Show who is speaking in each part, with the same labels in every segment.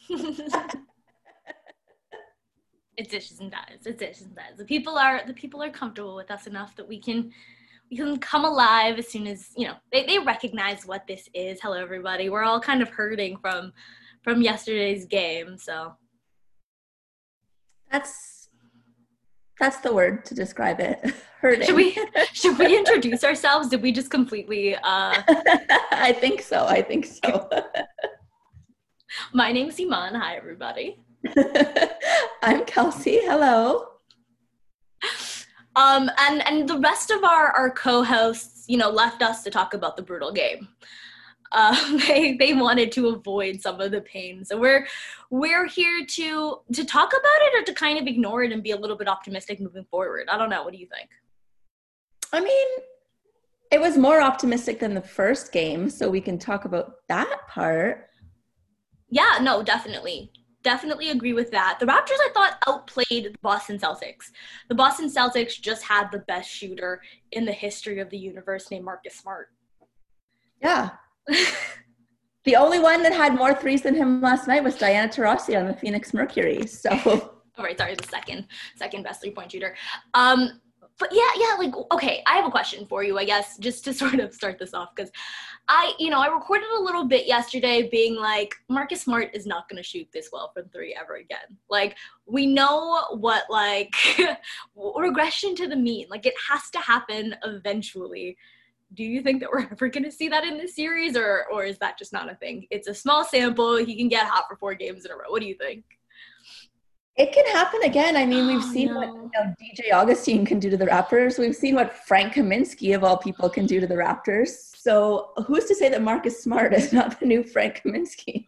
Speaker 1: It's dishes and dies. It's dishes and dies. The people are comfortable with us enough that we can come alive as soon as, they recognize what this is. Hello, everybody. We're all kind of hurting from yesterday's game, so.
Speaker 2: That's the word to describe it. Hurting.
Speaker 1: Should we introduce ourselves? Did we just completely
Speaker 2: I think so.
Speaker 1: My name's Iman. Hi, everybody.
Speaker 2: I'm Kelsey. Hello.
Speaker 1: And the rest of our co-hosts, left us to talk about the brutal game. They wanted to avoid some of the pain, so we're here to talk about it or to kind of ignore it and be a little bit optimistic moving forward. I don't know. What do you think?
Speaker 2: I mean, it was more optimistic than the first game, so we can talk about that part.
Speaker 1: Yeah, no, definitely agree with that. The Raptors, I thought, outplayed the Boston Celtics. The Boston Celtics just had the best shooter in the history of the universe named Marcus Smart.
Speaker 2: Yeah. The only one that had more threes than him last night was Diana Taurasi on the Phoenix Mercury. So,
Speaker 1: all right, sorry, the second best 3-point shooter. But yeah, like, okay, I have a question for you, I guess, just to sort of start this off, because I recorded a little bit yesterday being like, Marcus Smart is not going to shoot this well from three ever again. Like, we know what, like, regression to the mean, like, it has to happen eventually. Do you think that we're ever going to see that in this series, or is that just not a thing? It's a small sample. He can get hot for 4 games in a row. What do you think?
Speaker 2: It can happen again. I mean, we've seen what DJ Augustine can do to the Raptors. We've seen what Frank Kaminsky, of all people, can do to the Raptors. So who's to say that Marcus Smart is not the new Frank Kaminsky?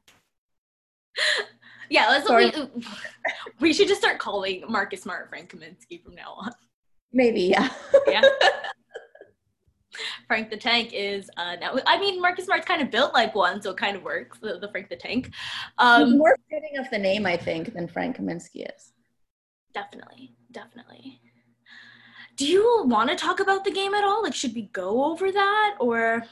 Speaker 1: Yeah, that's what we should just start calling Marcus Smart Frank Kaminsky from now on.
Speaker 2: Maybe, yeah.
Speaker 1: Yeah. Frank the Tank is now. I mean, Marcus Smart's kind of built like one, so it kind of works. The Frank the Tank.
Speaker 2: He's more fitting of the name, I think, than Frank Kaminsky is.
Speaker 1: Definitely. Do you want to talk about the game at all? Like, should we go over that, or?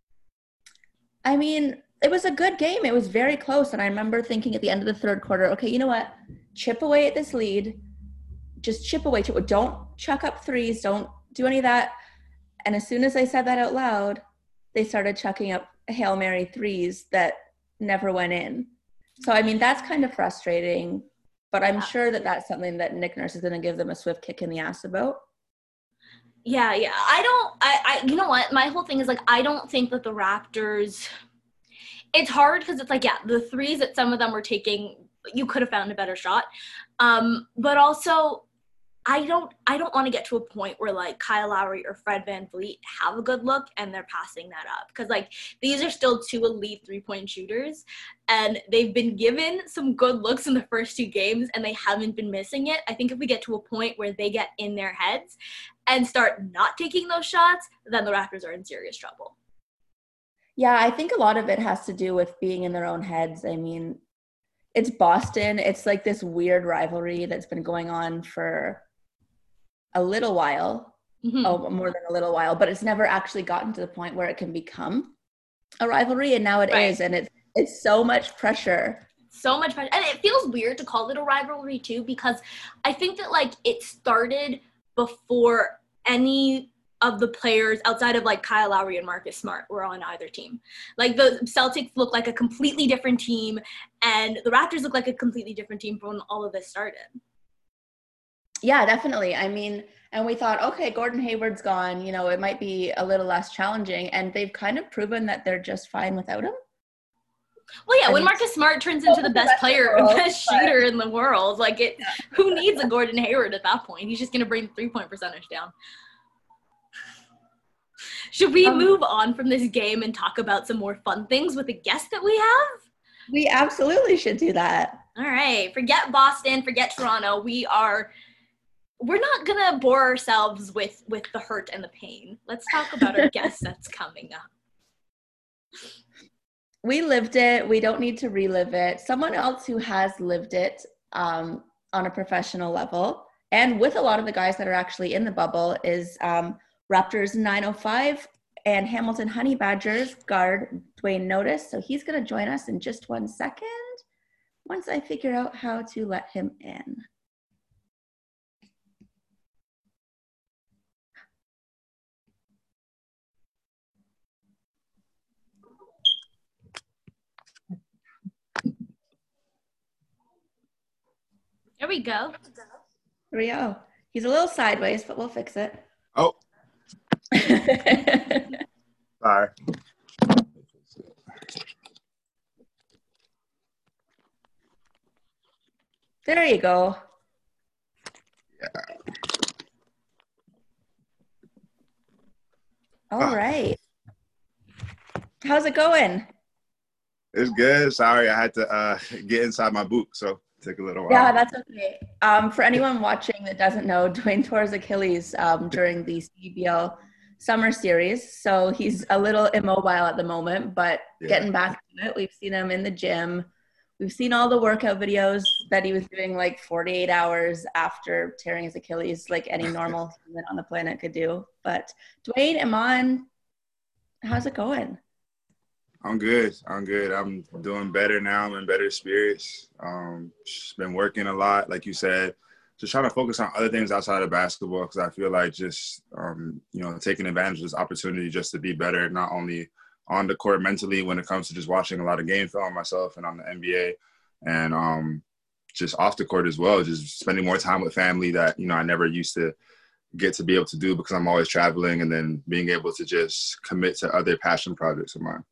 Speaker 2: I mean, it was a good game. It was very close, and I remember thinking at the end of the third quarter, okay, you know what? Chip away at this lead. Just chip away. Don't chuck up threes. Don't do any of that. And as soon as I said that out loud, they started chucking up Hail Mary threes that never went in. So, I mean, that's kind of frustrating, but I'm sure that that's something that Nick Nurse is going to give them a swift kick in the ass about.
Speaker 1: Yeah. I you know what? My whole thing is, like, I don't think that the Raptors, it's hard because it's like, yeah, the threes that some of them were taking, you could have found a better shot. But also, I don't want to get to a point where, like, Kyle Lowry or Fred VanVleet have a good look and they're passing that up. Because, like, these are still 2 elite 3-point shooters, and they've been given some good looks in the first 2 games, and they haven't been missing it. I think if we get to a point where they get in their heads and start not taking those shots, then the Raptors are in serious trouble.
Speaker 2: Yeah, I think a lot of it has to do with being in their own heads. I mean, it's Boston. It's like this weird rivalry that's been going on for a little while, more than a little while, but it's never actually gotten to the point where it can become a rivalry, and now it is, and it's so much pressure.
Speaker 1: So much pressure, and it feels weird to call it a rivalry too, because I think that, like, it started before any of the players outside of, like, Kyle Lowry and Marcus Smart were on either team. Like, the Celtics look like a completely different team, and the Raptors look like a completely different team from when all of this started.
Speaker 2: Yeah, definitely. I mean, and we thought, okay, Gordon Hayward's gone, it might be a little less challenging, and they've kind of proven that they're just fine without him.
Speaker 1: Well, yeah, when Marcus Smart turns into the best player, best shooter in the world, like, who needs a Gordon Hayward at that point? He's just going to bring the 3-point percentage down. Should we move on from this game and talk about some more fun things with the guest that we have?
Speaker 2: We absolutely should do that.
Speaker 1: All right. Forget Boston. Forget Toronto. We're not going to bore ourselves with the hurt and the pain. Let's talk about our guest that's coming up.
Speaker 2: We lived it. We don't need to relive it. Someone else who has lived it on a professional level, and with a lot of the guys that are actually in the bubble, is Raptors 905 and Hamilton Honey Badgers guard Dwayne Notice. So he's going to join us in just 1 second. once I figure out how to let him in.
Speaker 1: There we go.
Speaker 2: Here we go. He's a little sideways, but we'll fix it.
Speaker 3: Oh. Sorry.
Speaker 2: There you go.
Speaker 3: Yeah.
Speaker 2: All right. How's it going?
Speaker 3: It's good. Sorry, I had to get inside my boot, so it took a little while.
Speaker 2: Yeah, that's okay. For anyone watching that doesn't know, Dwayne tore his Achilles during the CBL summer series, so he's a little immobile at the moment, but getting back to it. We've seen him in the gym. We've seen all the workout videos that he was doing like 48 hours after tearing his Achilles, like any normal human on the planet could do. But Dwayne, Iman, how's it going?
Speaker 3: I'm good. I'm doing better now. I'm in better spirits. Just been working a lot, like you said, just trying to focus on other things outside of basketball, because I feel like just, taking advantage of this opportunity just to be better, not only on the court mentally when it comes to just watching a lot of game film myself and on the NBA, and just off the court as well, just spending more time with family that, I never used to get to be able to do because I'm always traveling, and then being able to just commit to other passion projects of mine.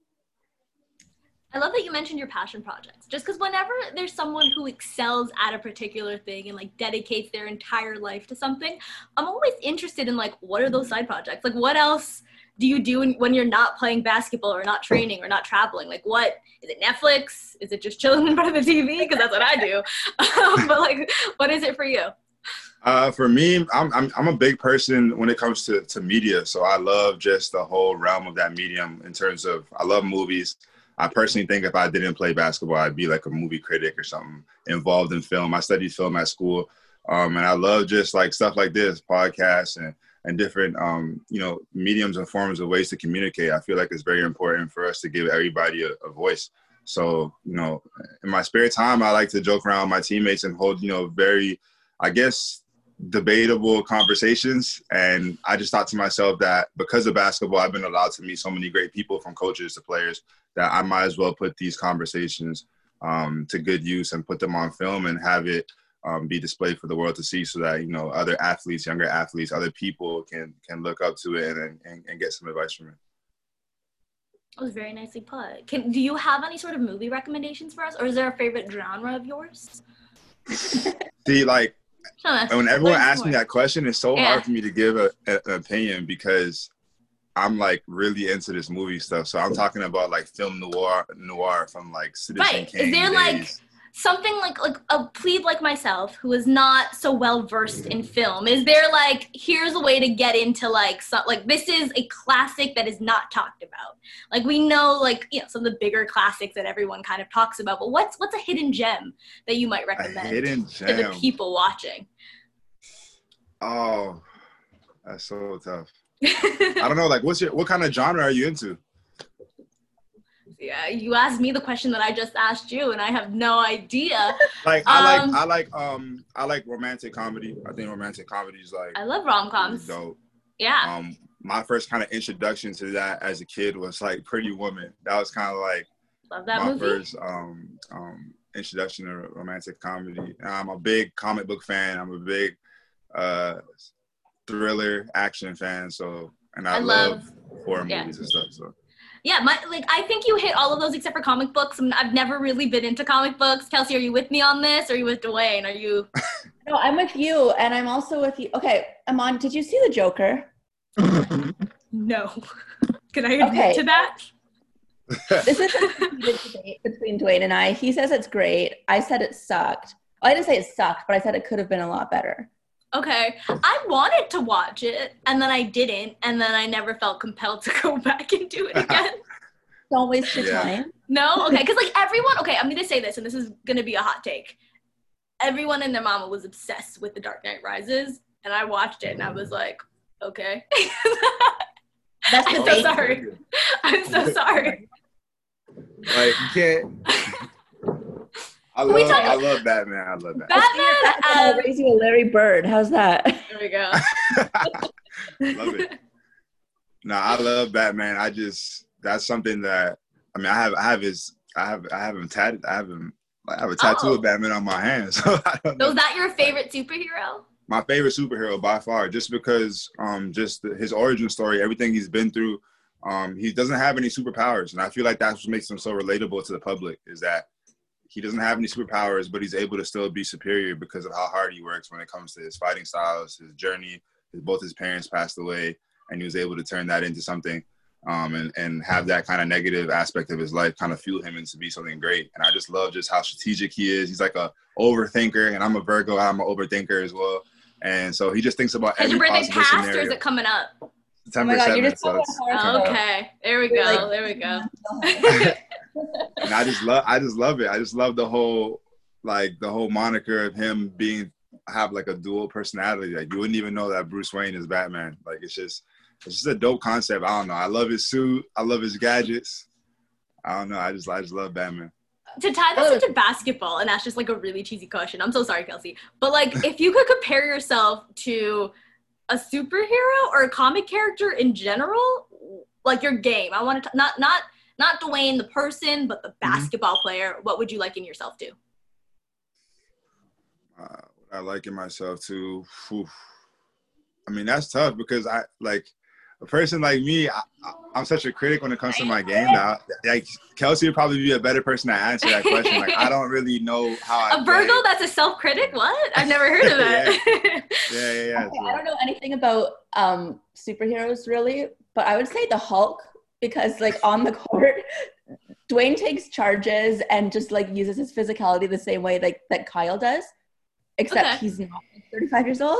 Speaker 1: I love that you mentioned your passion projects, just because whenever there's someone who excels at a particular thing and like dedicates their entire life to something, I'm always interested in like, what are those side projects? Like, what else do you do when you're not playing basketball or not training or not traveling? Like, what is it? Netflix? Is it just chilling in front of the TV? Because that's what I do. But like, what is it for you?
Speaker 3: For me, I'm a big person when it comes to media. So I love just the whole realm of that medium in terms of, I love movies. I personally think if I didn't play basketball, I'd be like a movie critic or something involved in film. I studied film at school. And I love just like stuff like this, podcasts and different, mediums and forms of ways to communicate. I feel like it's very important for us to give everybody a voice. So, in my spare time, I like to joke around with my teammates and hold, very, I guess, debatable conversations. And I just thought to myself that because of basketball, I've been allowed to meet so many great people, from coaches to players, that I might as well put these conversations to good use and put them on film and have it be displayed for the world to see, so that, other athletes, younger athletes, other people can look up to it and get some advice from it.
Speaker 1: That was very nicely put. Do you have any sort of movie recommendations for us, or is there a favorite genre of yours?
Speaker 3: See, like, when everyone asks me that question, it's so hard for me to give an opinion, because I'm like really into this movie stuff. So I'm talking about like film noir from like Citizen Kane.
Speaker 1: Is there
Speaker 3: days.
Speaker 1: like something like a plebe like myself who is not so well versed in film? Is there like, here's a way to get into like this is a classic that is not talked about? Like, we know like, some of the bigger classics that everyone kind of talks about, but what's a hidden gem that you might recommend to the people watching?
Speaker 3: Oh, that's so tough. I don't know. Like, what kind of genre are you into?
Speaker 1: Yeah, you asked me the question that I just asked you, and I have no idea.
Speaker 3: Like, I like romantic comedy. I think romantic comedy is like,
Speaker 1: I love rom-coms.
Speaker 3: Really dope.
Speaker 1: Yeah.
Speaker 3: My first kind of introduction to that as a kid was like Pretty Woman. That was kind of like my first introduction to romantic comedy. I'm a big comic book fan. I'm a big thriller action fan. So, and I love horror movies and stuff. So.
Speaker 1: Yeah, I think you hit all of those except for comic books. I've never really been into comic books. Kelsey, are you with me on this? Or are you with Dwayne? Are you?
Speaker 2: No, I'm with you, and I'm also with you. Okay, Iman, did you see The Joker?
Speaker 1: No. Can I admit to that?
Speaker 2: This is a heated debate between Dwayne and I. He says it's great. I said it sucked. Well, I didn't say it sucked, but I said it could have been a lot better.
Speaker 1: Okay. I wanted to watch it, and then I didn't, and then I never felt compelled to go back and do it again.
Speaker 2: Don't waste your time.
Speaker 1: No? Okay, because everyone, I'm going to say this, and this is going to be a hot take. Everyone and their mama was obsessed with The Dark Knight Rises, and I watched it, and I was like, okay. I'm so sorry. I'm so sorry.
Speaker 3: Like, you can't. I love Batman. I love Batman.
Speaker 1: Batman.
Speaker 2: I'll raise you a Larry Bird. How's that?
Speaker 1: There we go.
Speaker 3: Love it. No, I love Batman. That's something that I mean. I have him tatted. I have a tattoo of Batman on my hand. So I don't know.
Speaker 1: So is that your favorite superhero?
Speaker 3: My favorite superhero by far, just because his origin story, everything he's been through. He doesn't have any superpowers, and I feel like that's what makes him so relatable to the public. Is that he doesn't have any superpowers, but he's able to still be superior because of how hard he works when it comes to his fighting styles, his journey. Both his parents passed away, and he was able to turn that into something, and have that kind of negative aspect of his life kind of fuel him into be something great. And I just love just how strategic he is. He's like a overthinker, and I'm a Virgo. I'm an overthinker as well. And so he just thinks about every possible
Speaker 1: scenario. Is your birthday past, or is it coming up?
Speaker 3: September 7th. So
Speaker 1: okay, there we go. There we go.
Speaker 3: And I just love it. I just love the whole moniker of him have like a dual personality. Like you wouldn't even know that Bruce Wayne is Batman. Like it's just a dope concept. I don't know. I love his suit. I love his gadgets. I don't know. I just love Batman.
Speaker 1: To tie this into basketball, and that's just like a really cheesy question. I'm so sorry, Kelsey. But like, if you could compare yourself to a superhero or a comic character in general, like your game, I want to not Dwayne the person, but the basketball player. What would you liken yourself to?
Speaker 3: What I liken myself to, I mean that's tough because I like a person like me. I'm such a critic when it comes to my game. That like Kelsey would probably be a better person to answer that question. Like I don't really know how.
Speaker 1: A Virgo that's a self-critic? What? I've never heard of that.
Speaker 3: Yeah.
Speaker 2: Okay, I don't know anything about superheroes really, but I would say the Hulk because like on the court, Dwayne takes charges and just like uses his physicality the same way like that Kyle does, except he's not 35 years old.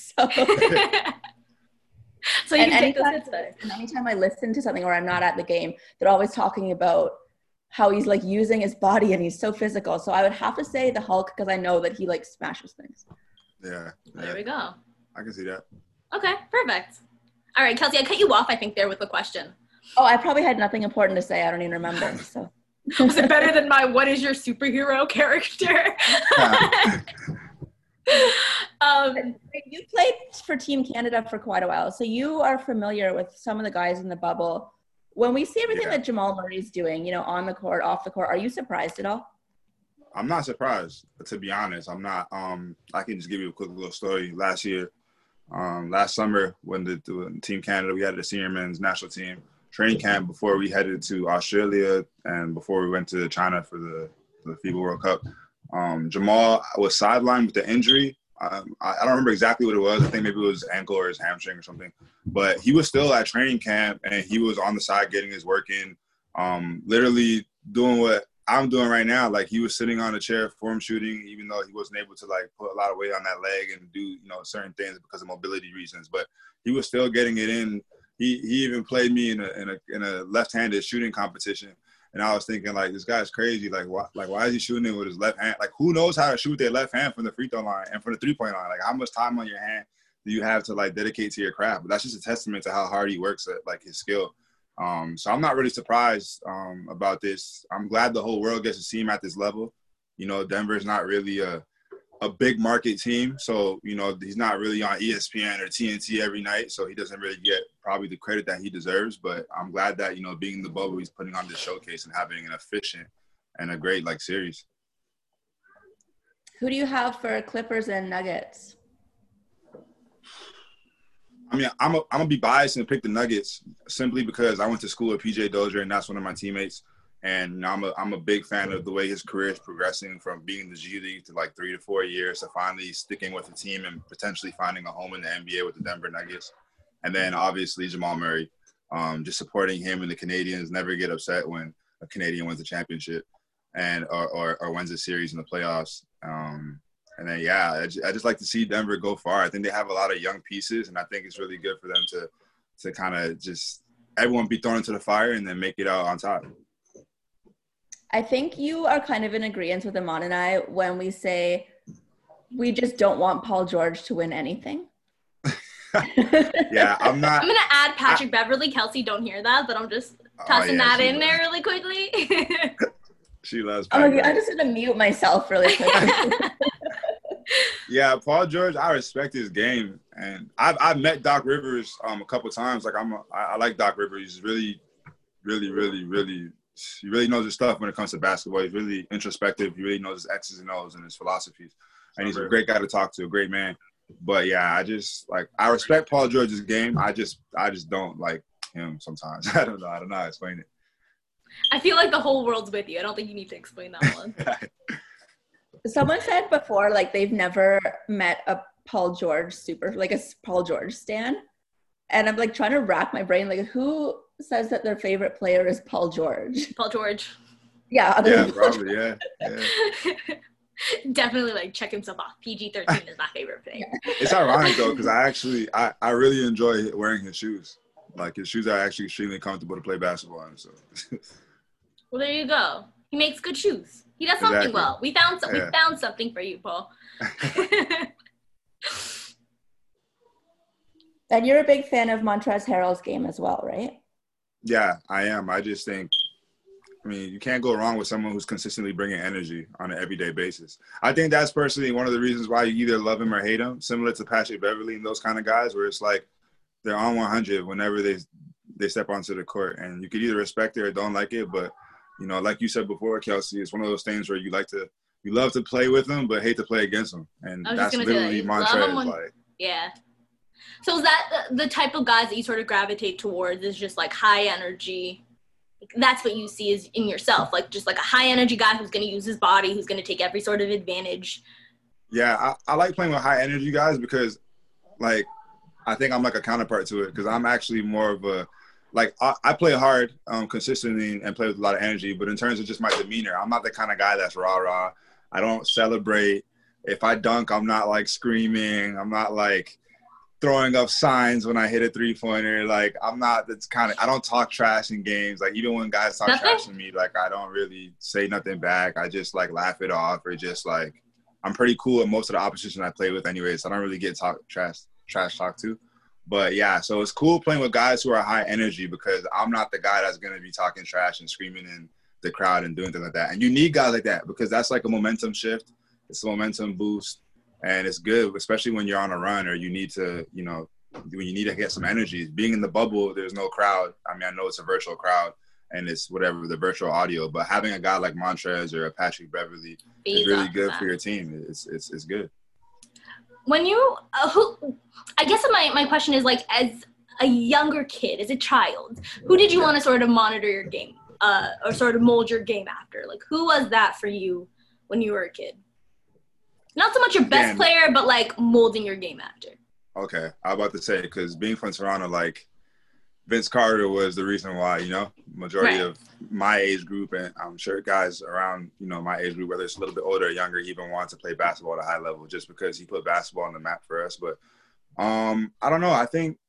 Speaker 2: So you can take those hits better. And anytime I listen to something or I'm not at the game, they're always talking about how he's like using his body and he's so physical. So I would have to say the Hulk because I know that he like smashes things.
Speaker 3: Yeah.
Speaker 1: There we go.
Speaker 3: I can see that.
Speaker 1: Okay, perfect. All right, Kelsey, I cut you off, I think, there with the question.
Speaker 2: Oh, I probably had nothing important to say. I don't even remember. So
Speaker 1: was it better than my what is your superhero character?
Speaker 2: You played for Team Canada for quite a while, so you are familiar with some of the guys in the bubble. When we see everything that Jamal Murray's doing, you know, on the court, off the court, are you surprised at all?
Speaker 3: I'm not surprised, to be honest. I'm not. I can just give you a quick little story. Last summer, when the Team Canada, we had the senior men's national team training camp before we headed to Australia and before we went to China for the FIBA World Cup. Jamal was sidelined with the injury. I don't remember exactly what it was. I think maybe it was ankle or his hamstring or something. But he was still at training camp, and he was on the side getting his work in, literally doing what I'm doing right now. Like, he was sitting on a chair form shooting, even though he wasn't able to, like, put a lot of weight on that leg and do, you know, certain things because of mobility reasons. But he was still getting it in. He even played me in a left-handed shooting competition. And I was thinking, like, this guy's crazy. Like, why is he shooting it with his left hand? Like, who knows how to shoot their left hand from the free throw line and from the three-point line? Like, how much time on your hand do you have to, like, dedicate to your craft? But that's just a testament to how hard he works at, like, his skill. So I'm not really surprised about this. I'm glad the whole world gets to see him at this level. You know, Denver's not really a big market team. So, you know, he's not really on ESPN or TNT every night. So he doesn't really get probably the credit that he deserves. But I'm glad that, you know, being in the bubble, he's putting on this showcase and having an efficient and a great, like, series.
Speaker 2: Who do you have for Clippers and Nuggets?
Speaker 3: I mean, I'm gonna be biased and pick the Nuggets simply because I went to school with PJ Dozier, and that's one of my teammates. And you know, I'm a big fan of the way his career is progressing from being in the G League to like 3 to 4 years to finally sticking with the team and potentially finding a home in the NBA with the Denver Nuggets. And then obviously Jamal Murray, just supporting him and the Canadians. Never get upset when a Canadian wins a championship and or wins a series in the playoffs. And then, I just like to see Denver go far. I think they have a lot of young pieces, and I think it's really good for them to kind of just everyone be thrown into the fire and then make it out on top.
Speaker 2: I think you are kind of in agreement with Iman and I when we say we just don't want Paul George to win anything.
Speaker 3: Yeah, I'm not.
Speaker 1: I'm going to add Patrick Beverley. Kelsey, don't hear that, but I'm just tossing that in there really quickly.
Speaker 3: She loves
Speaker 2: Oh,
Speaker 3: Pat
Speaker 2: yeah, I
Speaker 3: Bev.
Speaker 2: just had to mute myself really quick.
Speaker 3: Yeah, Paul George, I respect his game, and I've met Doc Rivers a couple times. Like I like Doc Rivers. He's really, really, really, really. He really knows his stuff when it comes to basketball. He's really introspective. He really knows his X's and O's and his philosophies, and he's a great guy to talk to, a great man. But yeah, I respect Paul George's game. I just don't like him sometimes. I don't know how to explain it.
Speaker 1: I feel like the whole world's with you. I don't think you need to explain that one.
Speaker 2: Someone said before, like, they've never met a Paul George Paul George stan. And I'm like trying to rack my brain, like, who says that their favorite player is Paul George?
Speaker 1: Paul George.
Speaker 2: Yeah.
Speaker 3: Yeah, probably, yeah.
Speaker 1: Definitely, like, check himself off. PG-13 is my favorite thing.
Speaker 3: It's ironic, though, because I really enjoy wearing his shoes. Like, his shoes are actually extremely comfortable to play basketball in, so.
Speaker 1: Well, there you go. He makes good shoes. He does something well. We found something for you, Paul.
Speaker 2: And you're a big fan of Montrezl Harrell's game as well, right?
Speaker 3: Yeah, I am. I just think, you can't go wrong with someone who's consistently bringing energy on an everyday basis. I think that's personally one of the reasons why you either love him or hate him, similar to Patrick Beverley and those kind of guys, where it's like they're on 100 whenever they step onto the court. And you could either respect it or don't like it, but like you said before, Kelsey, it's one of those things where you love to play with them, but hate to play against them. And that's literally Montrezl.
Speaker 1: Yeah. So is that the type of guys that you sort of gravitate towards, is just like high energy? That's what you see is in yourself, like just like a high energy guy who's going to use his body, who's going to take every sort of advantage.
Speaker 3: Yeah, I like playing with high energy guys because, like, I think I'm like a counterpart to it, because I'm actually more of a, like, I play hard consistently and play with a lot of energy, but in terms of just my demeanor, I'm not the kind of guy that's rah-rah. I don't celebrate. If I dunk, I'm not, like, screaming. I'm not, like, throwing up signs when I hit a three-pointer. Like, I don't talk trash in games. Like, even when guys talk trash to me, like, I don't really say nothing back. I just, like, laugh it off, or just, like, I'm pretty cool with most of the opposition I play with anyway, so I don't really get trash talk to. But, yeah, so it's cool playing with guys who are high energy, because I'm not the guy that's going to be talking trash and screaming in the crowd and doing things like that. And you need guys like that, because that's like a momentum shift. It's a momentum boost. And it's good, especially when you're on a run, or you need to, when you need to get some energy. Being in the bubble, there's no crowd. I know it's a virtual crowd, and it's whatever, the virtual audio. But having a guy like Montrez or a Patrick Beverley is really good for your team. It's good.
Speaker 1: When you, I guess my question is, like, as a younger kid, as a child, who did you want to sort of monitor your game, or sort of mold your game after? Like, who was that for you when you were a kid? Not so much your best player, but, like, molding your game after.
Speaker 3: Okay, I was about to say, because being from Toronto, like, Vince Carter was the reason why, majority of my age group, and I'm sure guys around, my age group, whether it's a little bit older or younger, even want to play basketball at a high level, just because he put basketball on the map for us. But I don't know. I think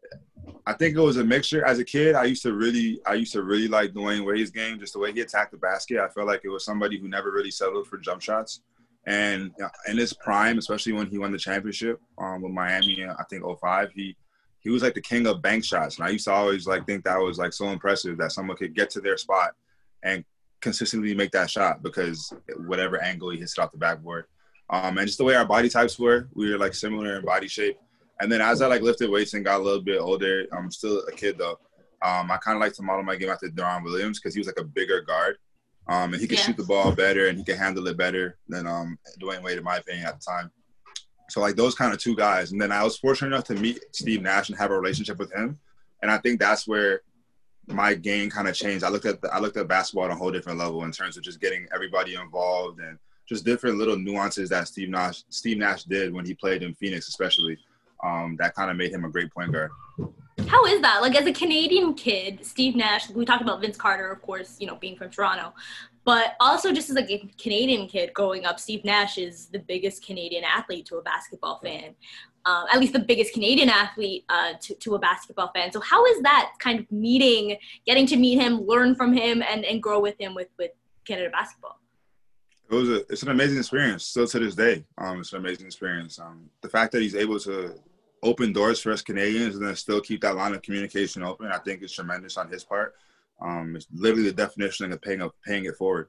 Speaker 3: it was a mixture. As a kid, I used to really like Dwayne Wade's game, just the way he attacked the basket. I felt like it was somebody who never really settled for jump shots. And in his prime, especially when he won the championship with Miami, I think 2005, he was like the king of bank shots. And I used to always like think that was like so impressive that someone could get to their spot and consistently make that shot, because whatever angle he hits it off the backboard. And just the way our body types were, we were like similar in body shape. And then as I like lifted weights and got a little bit older, I'm still a kid though. I kind of like to model my game after Deron Williams, because he was like a bigger guard. And he could shoot the ball better, and he could handle it better than Dwayne Wade, in my opinion, at the time. So, like, those kind of two guys. And then I was fortunate enough to meet Steve Nash and have a relationship with him. And I think that's where my game kind of changed. I looked at basketball at a whole different level in terms of just getting everybody involved and just different little nuances that Steve Nash did when he played in Phoenix, especially. That kind of made him a great point guard.
Speaker 1: How is that? Like, as a Canadian kid, Steve Nash, we talked about Vince Carter, of course, being from Toronto, but also just as like a Canadian kid growing up, Steve Nash is the biggest Canadian athlete to a basketball fan, at least the biggest Canadian athlete to a basketball fan. So how is that kind of getting to meet him, learn from him, and grow with him with Canada basketball?
Speaker 3: It's an amazing experience still to this day. It's an amazing experience. The fact that he's able to open doors for us Canadians and then still keep that line of communication open, I think is tremendous on his part. It's literally the definition of paying it forward.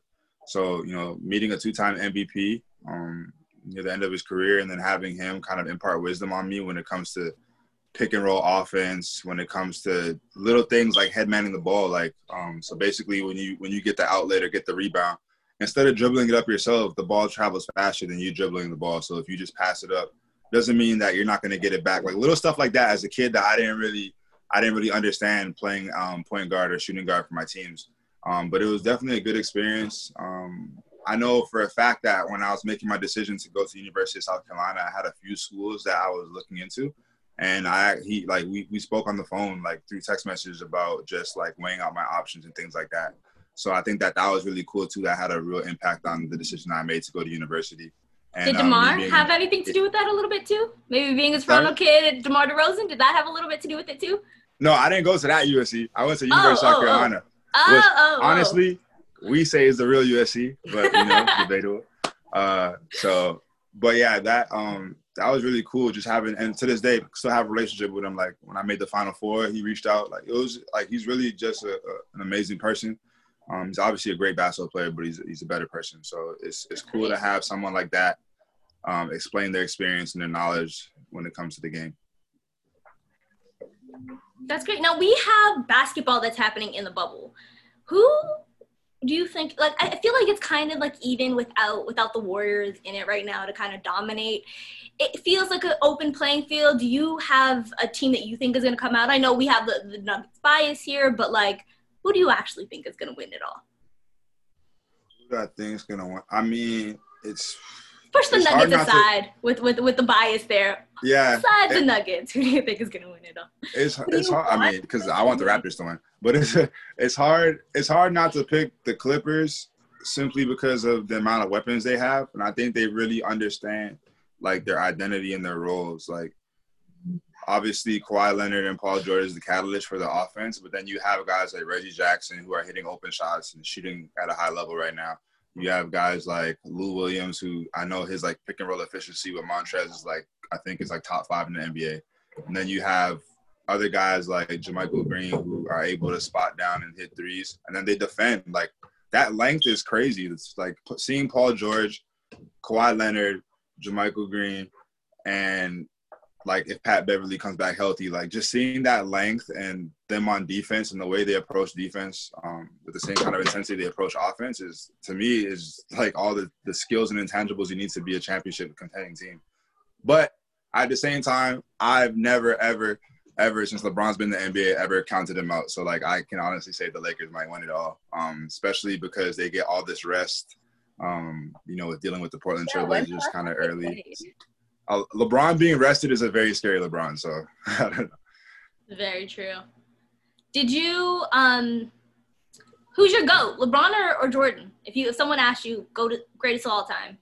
Speaker 3: So, meeting a 2-time MVP near the end of his career, and then having him kind of impart wisdom on me when it comes to pick and roll offense, when it comes to little things like head manning the ball. Like, so basically when you get the outlet or get the rebound, instead of dribbling it up yourself, the ball travels faster than you dribbling the ball. So if you just pass it up, doesn't mean that you're not going to get it back. Like little stuff like that as a kid that I didn't really understand playing point guard or shooting guard for my teams. But it was definitely a good experience. I know for a fact that when I was making my decision to go to the University of South Carolina, I had a few schools that I was looking into. And we spoke on the phone, like through text messages about just like weighing out my options and things like that. So I think that was really cool too. That had a real impact on the decision I made to go to university. And,
Speaker 1: did DeMar have anything to do with that a little bit too? Maybe being a Toronto kid, DeMar DeRozan, did that have a little bit to do with it too?
Speaker 3: No, I didn't go to that USC. I went to University of South Carolina. Honestly, we say is the real USC, but debatable. But yeah, that was really cool. Just having, and to this day, still have a relationship with him. Like when I made the Final Four, he reached out. Like it was like he's really just an amazing person. He's obviously a great basketball player, but he's a better person. So it's cool to have someone like that explain their experience and their knowledge when it comes to the game.
Speaker 1: That's great. Now we have basketball that's happening in the bubble. Who do you think, like, I feel like it's kind of like even without the Warriors in it right now to kind of dominate, it feels like an open playing field. Do you have a team that you think is going to come out? I know we have the Nuggets bias here, but like, who do you actually think is going to win it all?
Speaker 3: Who do I think is going to win? I mean, it's
Speaker 1: push the Nuggets aside with the bias there.
Speaker 3: Yeah.
Speaker 1: Besides the Nuggets, who do you think is going to win it all?
Speaker 3: It's hard. I mean, because I want the Raptors to win, but it's hard. It's hard not to pick the Clippers simply because of the amount of weapons they have, and I think they really understand like their identity and their roles. Like obviously, Kawhi Leonard and Paul George is the catalyst for the offense, but then you have guys like Reggie Jackson who are hitting open shots and shooting at a high level right now. You have guys like Lou Williams, who I know his like pick and roll efficiency with Montrez is like, I think is like top 5 in the NBA. And then you have other guys like JaMychal Green who are able to spot down and hit threes. And then they defend. Like that length is crazy. It's like seeing Paul George, Kawhi Leonard, JaMychal Green, and like if Pat Beverly comes back healthy, like just seeing that length and them on defense and the way they approach defense with the same kind of intensity they approach offense is, to me, is like all the skills and intangibles you need to be a championship contending team. But at the same time, I've never, ever since LeBron's been in the NBA, ever counted them out. So like I can honestly say the Lakers might win it all, especially because they get all this rest, with dealing with the Portland Trailblazers kind of early. LeBron being rested is a very scary LeBron, so I don't know.
Speaker 1: Very true. Did you who's your GOAT, LeBron or Jordan? If someone asked you, go to greatest of all time.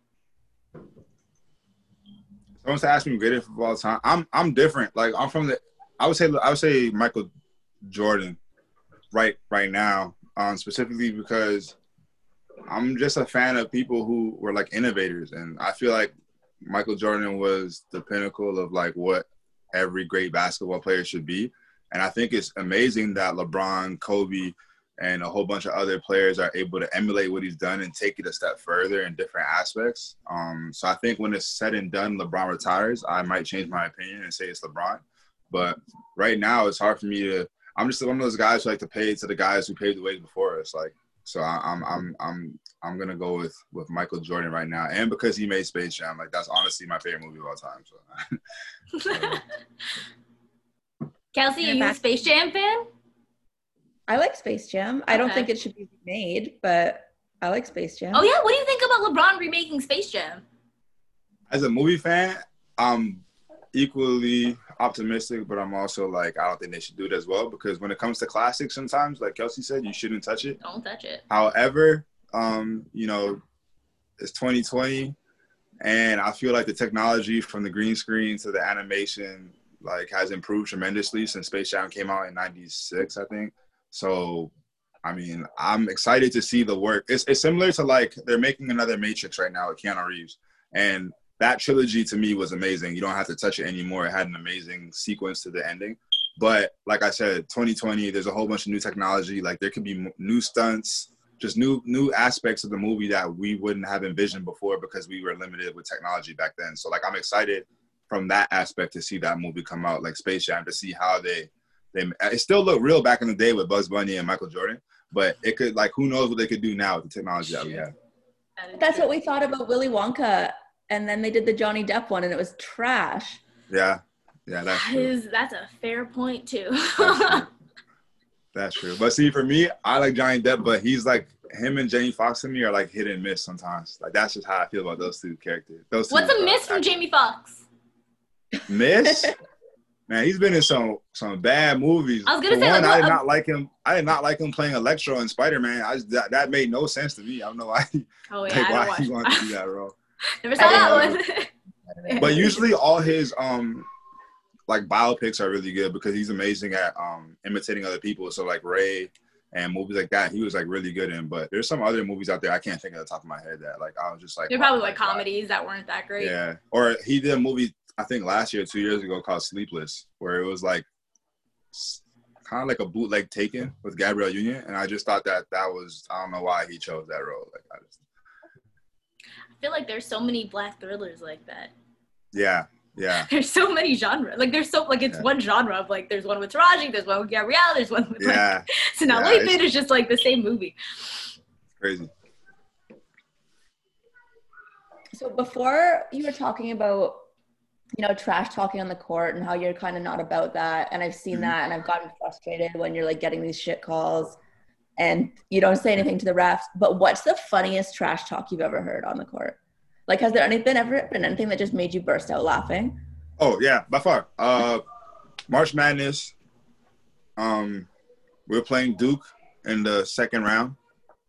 Speaker 3: Someone's asked me greatest of all time. I'm different. Like I'm from I would say Michael Jordan right now, specifically because I'm just a fan of people who were like innovators, and I feel like Michael Jordan was the pinnacle of like what every great basketball player should be. And I think it's amazing that LeBron, Kobe, and a whole bunch of other players are able to emulate what he's done and take it a step further in different aspects. So I think when it's said and done, LeBron retires, I might change my opinion and say it's LeBron. But right now, it's hard for me to – I'm just one of those guys who like to pay to the guys who paved the way before us. Like, so I'm gonna go with Michael Jordan right now, and because he made Space Jam, like that's honestly my favorite movie of all time. So.
Speaker 1: Kelsey, are you a Space Jam fan?
Speaker 2: I like Space Jam. I don't think it should be remade, but I like Space Jam.
Speaker 1: Oh yeah, what do you think about LeBron remaking Space Jam?
Speaker 3: As a movie fan, I'm equally optimistic, but I'm also like, I don't think they should do it as well, because when it comes to classics, sometimes, like Kelsey said, you shouldn't touch it.
Speaker 1: Don't touch it.
Speaker 3: However, it's 2020, and I feel like the technology from the green screen to the animation like has improved tremendously since Space Jam came out in '96, I think. So, I mean, I'm excited to see the work. It's similar to like they're making another Matrix right now with Keanu Reeves, and that trilogy to me was amazing. You don't have to touch it anymore. It had an amazing sequence to the ending. But like I said, 2020, there's a whole bunch of new technology. Like there could be new stunts. just new aspects of the movie that we wouldn't have envisioned before because we were limited with technology back then. So like I'm excited from that aspect to see that movie come out, like Space Jam, to see how they it still looked real back in the day with Bugs Bunny and Michael Jordan, but it could, like, who knows what they could do now with the technology that we have.
Speaker 2: That's what we thought about Willy Wonka, and then they did the Johnny Depp one and it was trash.
Speaker 3: Yeah, that's
Speaker 1: a fair point too.
Speaker 3: That's true. But see, for me, I like Johnny Depp, but he's like, him and Jamie Foxx to me are like hit and miss sometimes. Like that's just how I feel about those two characters. What's
Speaker 1: a miss from Jamie Foxx?
Speaker 3: Miss? Man, he's been in some bad movies.
Speaker 1: I was gonna say,
Speaker 3: I did not like him. I did not like him playing Electro in Spider-Man. That made no sense to me. I don't know why. Why he wanted to do that role.
Speaker 1: Never saw that one.
Speaker 3: But usually all his like biopics are really good because he's amazing at imitating other people. So like Ray and movies like that, he was like really good in. But there's some other movies out there I can't think of the top of my head that like I was just like.
Speaker 1: They're probably like comedies that weren't that great.
Speaker 3: Yeah, or he did a movie, I think last year, 2 years ago, called Sleepless, where it was like kind of like a bootleg Taken with Gabrielle Union, and I just thought that was, I don't know why he chose that role. Like I
Speaker 1: feel like there's so many black thrillers like that.
Speaker 3: Yeah.
Speaker 1: There's so many genres. Like there's it's one genre of like there's one with Taraji, there's one with Gabrielle, there's one with like Sanaa Lathan. It's just like the same movie.
Speaker 3: It's crazy.
Speaker 2: So before you were talking about, trash talking on the court and how you're kind of not about that. And I've seen that and I've gotten frustrated when you're like getting these shit calls and you don't say anything to the refs. But what's the funniest trash talk you've ever heard on the court? Like, has there ever been anything that just made you burst out laughing?
Speaker 3: Oh yeah, by far. March Madness. We were playing Duke in the second round.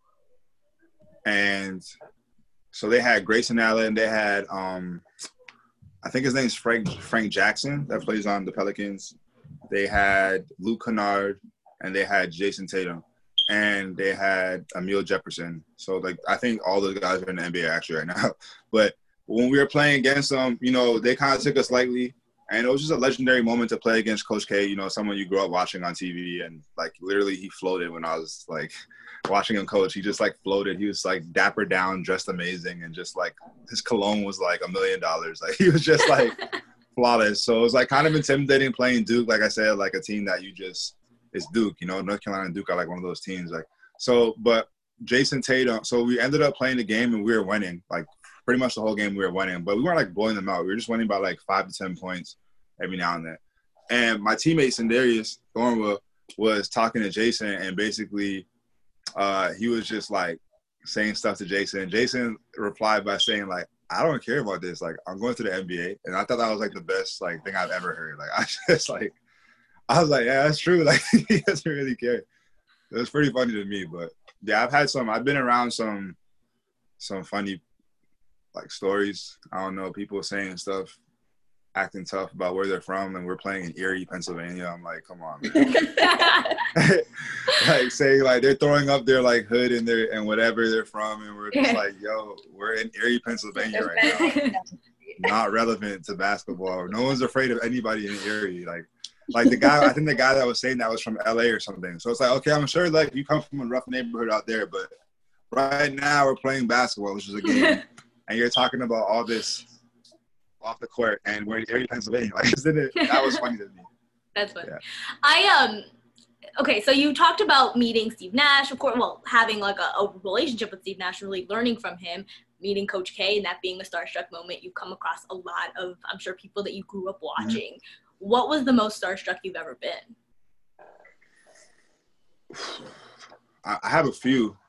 Speaker 3: And so they had Grayson Allen, they had I think his name's Frank Jackson that plays on the Pelicans. They had Luke Kennard, and they had Jason Tatum, and they had Emile Jefferson. So, like, I think all those guys are in the NBA actually right now. But when we were playing against them, they kind of took us lightly, and it was just a legendary moment to play against Coach K, someone you grew up watching on TV, and, like, literally he floated when I was, like, watching him coach. He just, like, floated. He was, like, dapper down, dressed amazing, and just, like, his cologne was, like, $1 million. Like, he was just, like, flawless. So it was, like, kind of intimidating playing Duke. Like I said, like, a team that it's Duke, North Carolina and Duke are, like, one of those teams. Like, so, but Jason Tatum, so we ended up playing the game, and we were winning. Like, pretty much the whole game we were winning. But we weren't, like, blowing them out. We were just winning by, like, 5 to 10 points every now and then. And my teammate, Sindarius Thornwell, was talking to Jason, and basically – he was just like saying stuff to Jason. And Jason replied by saying like, I don't care about this. Like, I'm going to the NBA. And I thought that was like the best like thing I've ever heard. Like, I was like, yeah, that's true. Like, he doesn't really care. It was pretty funny to me. But yeah, I've been around some funny like stories. I don't know, people saying stuff, acting tough about where they're from, and we're playing in Erie, Pennsylvania. I'm like, come on, man. Like saying like they're throwing up their like hood and whatever they're from, and we're just like, yo, we're in Erie, Pennsylvania right now. Not relevant to basketball. No one's afraid of anybody in Erie. Like the guy, I think the guy that was saying that was from LA or something. So it's like, okay, I'm sure like you come from a rough neighborhood out there, but right now we're playing basketball, which is a game, and you're talking about all this off the court, and we're in Erie, Pennsylvania. Like, isn't it? That was funny to me.
Speaker 1: That's funny.
Speaker 3: Yeah.
Speaker 1: Okay, so you talked about meeting Steve Nash, of course, well, having like a relationship with Steve Nash, really learning from him, meeting Coach K, and that being a starstruck moment. You come across a lot of, I'm sure, people that you grew up watching. Mm-hmm. What was the most starstruck you've ever been?
Speaker 3: I have a few.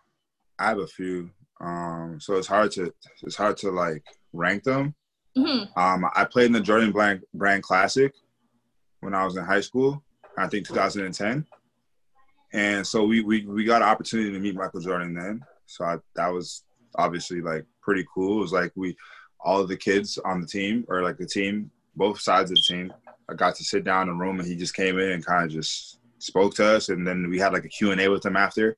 Speaker 3: So it's hard to like rank them. Mm-hmm. I played in the Jordan Brand Classic when I was in high school, I think 2010. And so we got an opportunity to meet Michael Jordan then. So that was obviously like pretty cool. It was like all of the kids on the team, or like the team, both sides of the team, I got to sit down in a room, and he just came in and kind of just spoke to us. And then we had like a Q&A with him after.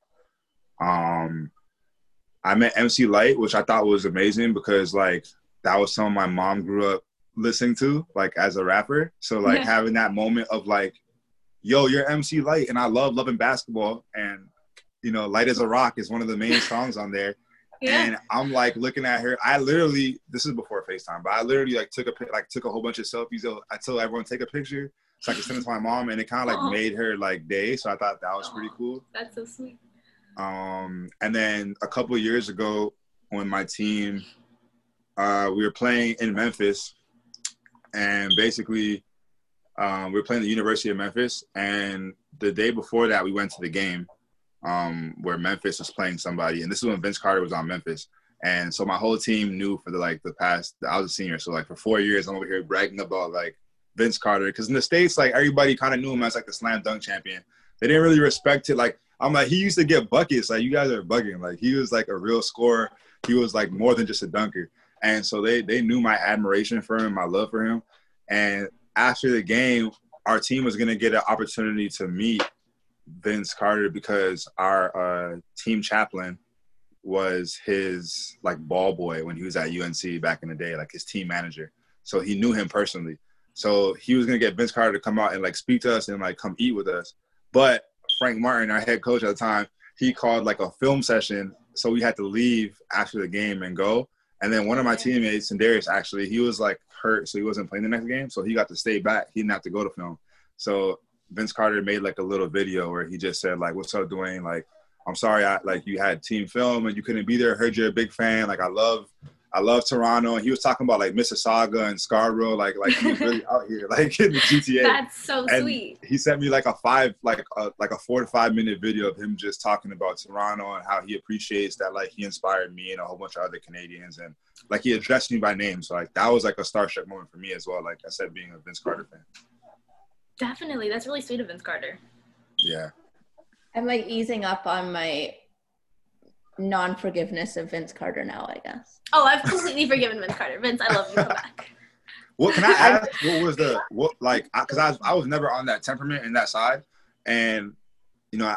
Speaker 3: I met MC Lyte, which I thought was amazing because like that was someone my mom grew up listening to, like as a rapper. So like having that moment of like, yo, you're MC Lyte, and I love loving basketball. And you know, Light as a Rock is one of the main songs on there.
Speaker 1: Yeah.
Speaker 3: And I'm like looking at her. I literally, this is before FaceTime, but I literally like took a whole bunch of selfies. I told everyone to take a picture so I could send it to my mom, and it kind of like made her like day. So I thought that was pretty cool.
Speaker 1: That's so sweet.
Speaker 3: And then a couple of years ago, when my team, we were playing in Memphis, and basically we were playing the University of Memphis, and the day before that we went to the game where Memphis was playing somebody, and this is when Vince Carter was on Memphis. And so my whole team knew for the past, I was a senior, so like for 4 years I'm over here bragging about like Vince Carter, because in the States, like everybody kind of knew him as like the slam dunk champion. They didn't really respect it. Like I'm like, he used to get buckets. Like, you guys are bugging. Like, he was like a real scorer. He was like more than just a dunker. And so they knew my admiration for him, my love for him. And after the game, our team was going to get an opportunity to meet Vince Carter because our team chaplain was his like ball boy when he was at UNC back in the day, like his team manager. So he knew him personally. So he was going to get Vince Carter to come out and like speak to us and like come eat with us. But Frank Martin, our head coach at the time, he called like a film session. So we had to leave after the game and go. And then one of my teammates, Darius, actually, he was like hurt, so he wasn't playing the next game. So he got to stay back. He didn't have to go to film. So Vince Carter made like a little video where he just said like, "What's up, Dwayne? Like, I'm sorry, you had team film and you couldn't be there. Heard you're a big fan. Like, I love Toronto." And he was talking about like Mississauga and Scarborough, like he was really out here, like in the GTA.
Speaker 1: That's so sweet.
Speaker 3: He sent me like a 4 to 5 minute video of him just talking about Toronto and how he appreciates that, like he inspired me and a whole bunch of other Canadians, and like he addressed me by name. So like that was like a starstruck moment for me as well. Like I said, being a Vince Carter fan.
Speaker 1: Definitely, that's really sweet of Vince Carter.
Speaker 3: Yeah.
Speaker 2: I'm like easing up on my non-forgiveness of Vince Carter now, I guess.
Speaker 1: Oh, I've completely forgiven Vince Carter. Vince, I love you. Come back.
Speaker 3: What can I ask? Because I was never on that temperament and that side, and you know,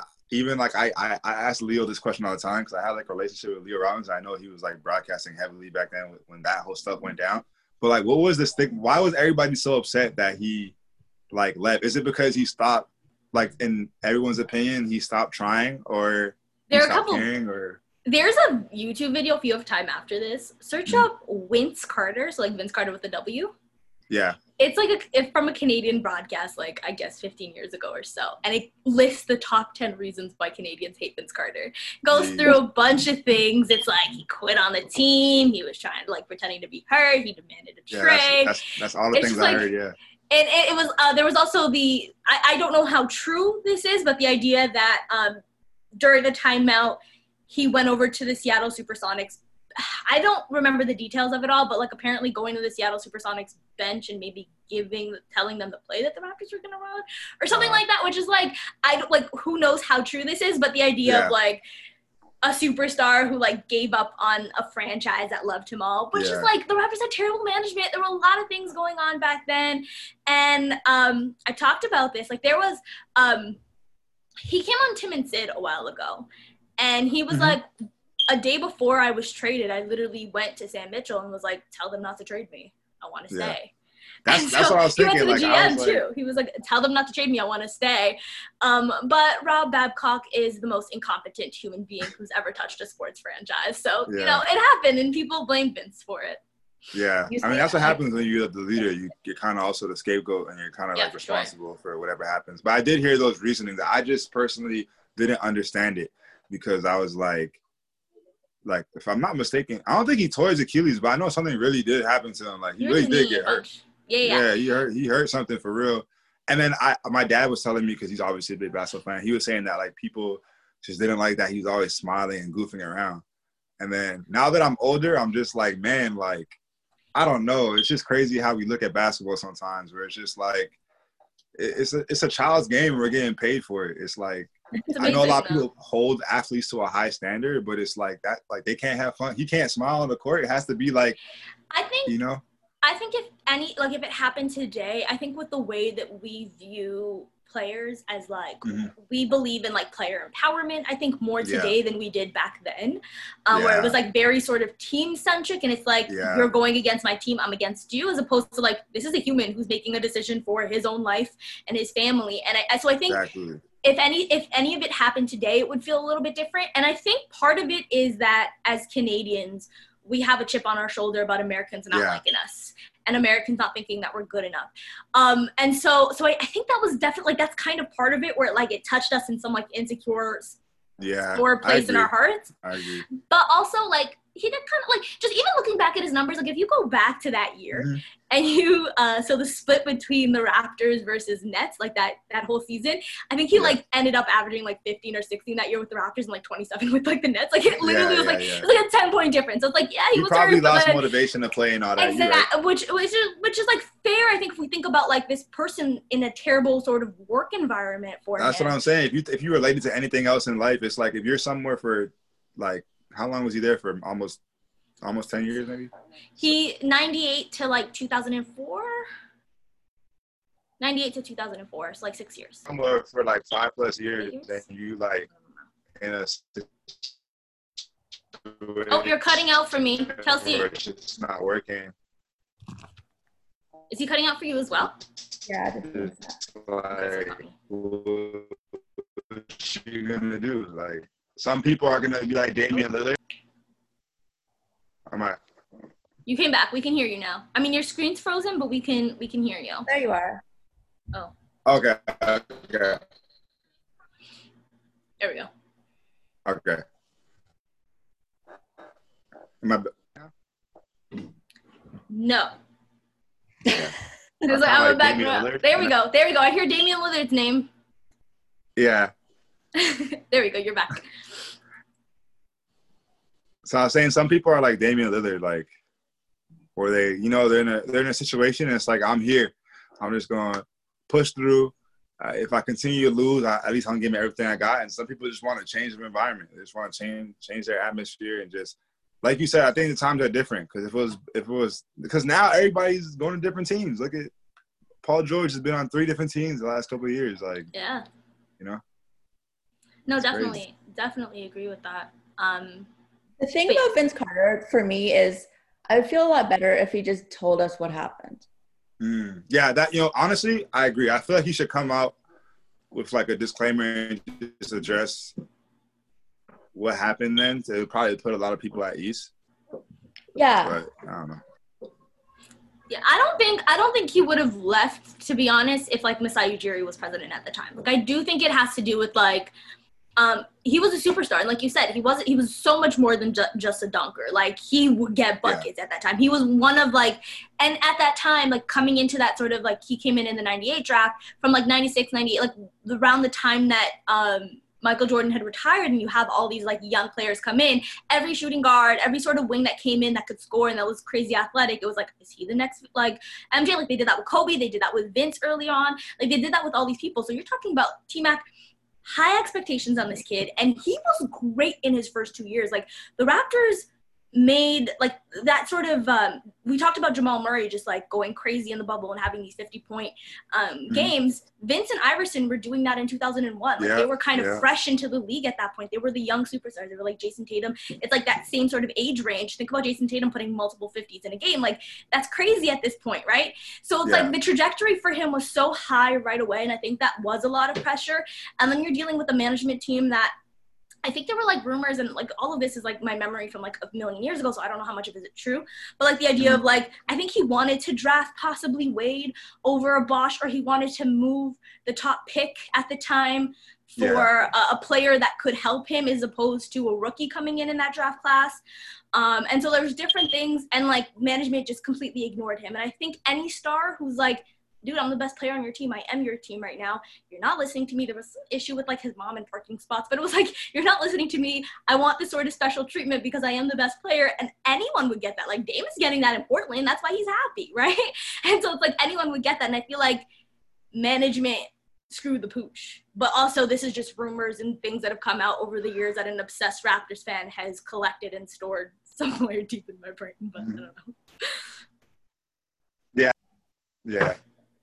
Speaker 3: I asked Leo this question all the time because I had like a relationship with Leo Robbins. I know he was like broadcasting heavily back then when that whole stuff went down. But like, what was this thing? Why was everybody so upset that he like left? Is it because he stopped? Like, in everyone's opinion, he stopped trying, or
Speaker 1: there
Speaker 3: he
Speaker 1: are a
Speaker 3: stopped
Speaker 1: couple.
Speaker 3: caring, or
Speaker 1: There's a YouTube video if you have time after this. Search up Vince Carter, so like Vince Carter with a W.
Speaker 3: Yeah.
Speaker 1: It's like it's from a Canadian broadcast, like I guess 15 years ago or so, and it lists the top 10 reasons why Canadians hate Vince Carter. Goes through a bunch of things. It's like he quit on the team. He was trying to like pretending to be hurt. He demanded a trade.
Speaker 3: That's all the things I heard. Yeah.
Speaker 1: And it was there was also I don't know how true this is, but the idea that during the timeout he went over to the Seattle Supersonics. I don't remember the details of it all, but like apparently going to the Seattle Supersonics bench and maybe telling them the play that the Raptors were going to run or something like that, which is like, who knows how true this is, but the idea of like a superstar who like gave up on a franchise that loved him all, which is like the Raptors had terrible management. There were a lot of things going on back then. And I talked about this, like there was, he came on Tim and Sid a while ago and he was like, a day before I was traded, I literally went to Sam Mitchell and was like, "Tell them not to trade me. I want to stay."
Speaker 3: That's what I was thinking.
Speaker 1: He went to the GM too. He was like, "Tell them not to trade me. I want to stay." But Rob Babcock is the most incompetent human being who's ever touched a sports franchise. So you know it happened, and people blame Vince for it.
Speaker 3: Yeah, I mean that's what happens when you're the leader. You're kind of also the scapegoat, and you're kind of like responsible for whatever happens. But I did hear those reasonings. I just personally didn't understand it because I was like, if I'm not mistaken, I don't think he tore his Achilles, but I know something really did happen to him. Like he really did get hurt. Yeah, he hurt something for real. And then my dad was telling me, because he's obviously a big basketball fan, he was saying that like people just didn't like that he was always smiling and goofing around. And then now that I'm older, I'm just like, man, like I don't know. It's just crazy how we look at basketball sometimes, where it's just like it's a child's game and we're getting paid for it. It's like I know a lot of people hold athletes to a high standard, but it's like that, like they can't have fun. He can't smile on the court. It has to be like,
Speaker 1: I think if it happened today, I think with the way that we view players as like, we believe in like player empowerment, I think more today than we did back then, where it was like very sort of team centric. And it's like, you're going against my team, I'm against you, as opposed to like, this is a human who's making a decision for his own life and his family. And so I think if any of it happened today, it would feel a little bit different. And I think part of it is that as Canadians, we have a chip on our shoulder about Americans not liking us and Americans not thinking that we're good enough. And so I think that was definitely, like, that's kind of part of it, where like it touched us in some like insecure sore place in our hearts.
Speaker 3: I agree.
Speaker 1: But also, like, he did kind of like, just even looking back at his numbers, like if you go back to that year and you so the split between the Raptors versus Nets, like that whole season, I think he like ended up averaging like 15 or 16 that year with the Raptors and like 27 with like the Nets. Like it literally was like it was like a 10-point difference. So it's like he was
Speaker 3: probably
Speaker 1: hurt,
Speaker 3: lost motivation to play and all that.
Speaker 1: Exactly, right. which is like fair. I think if we think about like this person in a terrible sort of work environment for him.
Speaker 3: That's what I'm saying. If you related to anything else in life, it's like if you're somewhere for like, how long was he there for? Almost 10 years, maybe?
Speaker 1: He 98 to like 2004. 98 to 2004, so like 6 years.
Speaker 3: Somewhere for like 5+ years, then you like in a
Speaker 1: Oh, you're cutting out for me. Chelsea.
Speaker 3: It's not working.
Speaker 1: Is he cutting out for you as well?
Speaker 2: Yeah.
Speaker 3: It's like, what you gonna do? Like, some people are gonna be like Damian Lillard.
Speaker 1: You came back. We can hear you now. I mean, your screen's frozen, but we can hear you.
Speaker 2: There you are.
Speaker 1: Oh.
Speaker 3: Okay.
Speaker 1: There we go.
Speaker 3: Okay.
Speaker 1: No. Yeah. It was like, I'm back. There we go. I hear Damian Lillard's name.
Speaker 3: Yeah.
Speaker 1: There we go. You're back.
Speaker 3: So I was saying some people are like Damian Lillard, like, or they, they're in a situation and it's like, I'm here. I'm just going to push through. If I continue to lose, at least I'm giving everything I got. And some people just want to change their environment. They just want to change their atmosphere and just, like you said, I think the times are different because if it was because now everybody's going to different teams. Look at Paul George has been on 3 different teams the last couple of years. Like,
Speaker 1: yeah, No, definitely agree with that.
Speaker 2: The thing about Vince Carter for me is I would feel a lot better if he just told us what happened.
Speaker 3: Yeah, that, honestly, I agree. I feel like he should come out with like a disclaimer and just address what happened then. To probably put a lot of people at ease.
Speaker 2: Yeah.
Speaker 3: But I don't know.
Speaker 1: Yeah, I don't think he would have left, to be honest, if like Masai Ujiri was president at the time. Like I do think it has to do with like he was a superstar, and like you said, he was so much more than just a dunker. Like he would get buckets at that time. He was one of like, and at that time, like coming into that sort of like, he came in the 98 draft from like 96, 98, like around the time that Michael Jordan had retired, and you have all these like young players come in, every shooting guard, every sort of wing that came in that could score and that was crazy athletic. It was like, is he the next like MJ? Like they did that with Kobe, they did that with Vince early on, like they did that with all these people. So you're talking about T-Mac, high expectations on this kid, and he was great in his first 2 years. Like the Raptors made like that sort of we talked about Jamal Murray just like going crazy in the bubble and having these 50-point games. Vince and Iverson were doing that in 2001. Like they were kind of fresh into the league at that point. They were the young superstars. They were like Jason Tatum. It's like that same sort of age range. Think about Jason Tatum putting multiple 50s in a game. Like that's crazy at this point, right? So it's like the trajectory for him was so high right away, and I think that was a lot of pressure. And then you're dealing with a management team that I think there were like rumors, and like all of this is like my memory from like a million years ago, so I don't know how much of it is true. But like the idea of like, I think he wanted to draft possibly Wade over a Bosh, or he wanted to move the top pick at the time for a player that could help him as opposed to a rookie coming in that draft class. And so there's different things, and like management just completely ignored him. And I think any star who's like, dude, I'm the best player on your team. I am your team right now. You're not listening to me. There was some issue with like his mom and parking spots, but it was like, you're not listening to me. I want this sort of special treatment because I am the best player. And anyone would get that. Like Dame is getting that in Portland, and that's why he's happy, right? And so it's like anyone would get that. And I feel like management screwed the pooch. But also this is just rumors and things that have come out over the years that an obsessed Raptors fan has collected and stored somewhere deep in my brain, but I don't know.
Speaker 3: Yeah.